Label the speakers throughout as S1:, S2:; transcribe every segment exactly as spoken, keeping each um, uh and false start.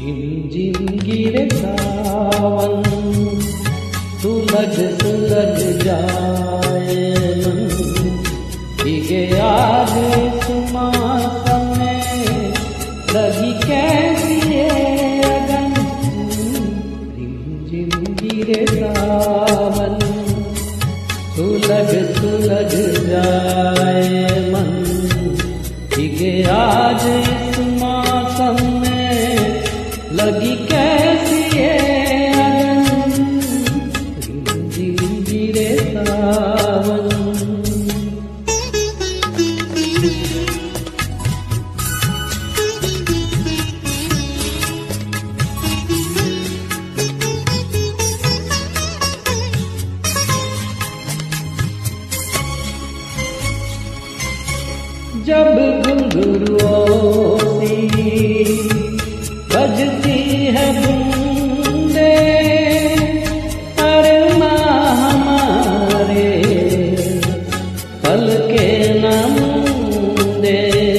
S1: झिम झिम गिरे सावन, सुलग सुलग जाए मन, भीगे आज मौसम में लगी कैसी है अगन। झिम झिम गिरे सावन, सुलग सुलग जाए मन, भीगे आज इस मौसम में लगी कैसी है अगन। झिम झिम गिरे सावन। जब घुंघरुओं सी बजती है बूंदे, अरमा हमारे पल के न मूंदे।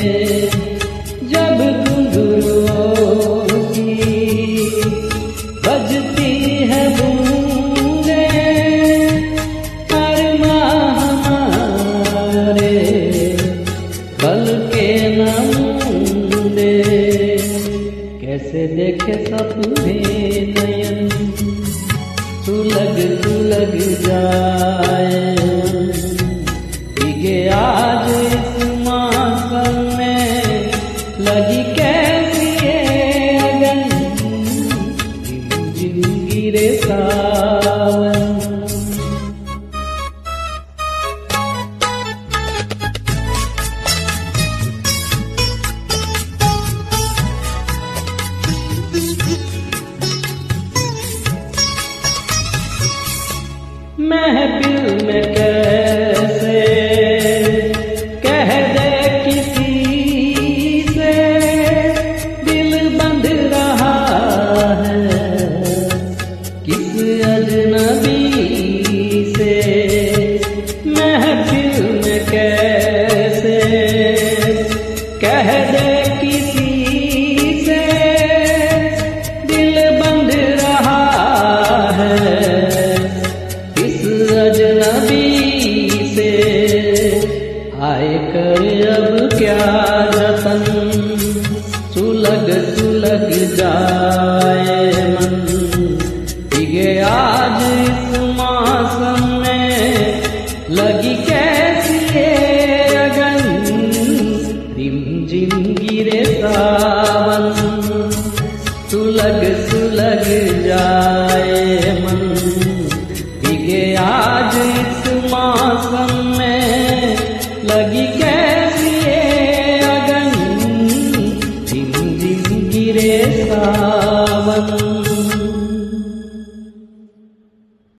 S1: जब घुंघरुओं सी बजती है बूंदे, अरमा हमारे पल के न मूंदे। कैसे देखे सपने नयन, सुलग सुलग जाए, भीगे आज इस मौसम में लगी कैसी है अगन। झिम झिम गिरे सावन। महफिल में कैसे कह दे किसी से, दिल बंध रहा है किस अजनबी से। महफिल में कैसे कह दे किसी से, दिल बंध रहा है अजनबी से। आए कर अब क्या जतन, सुलग सुलग जाए मन, भीगे आज इस मौसम में लगी कैसी है अगन। झिम झिम गिरे सावन।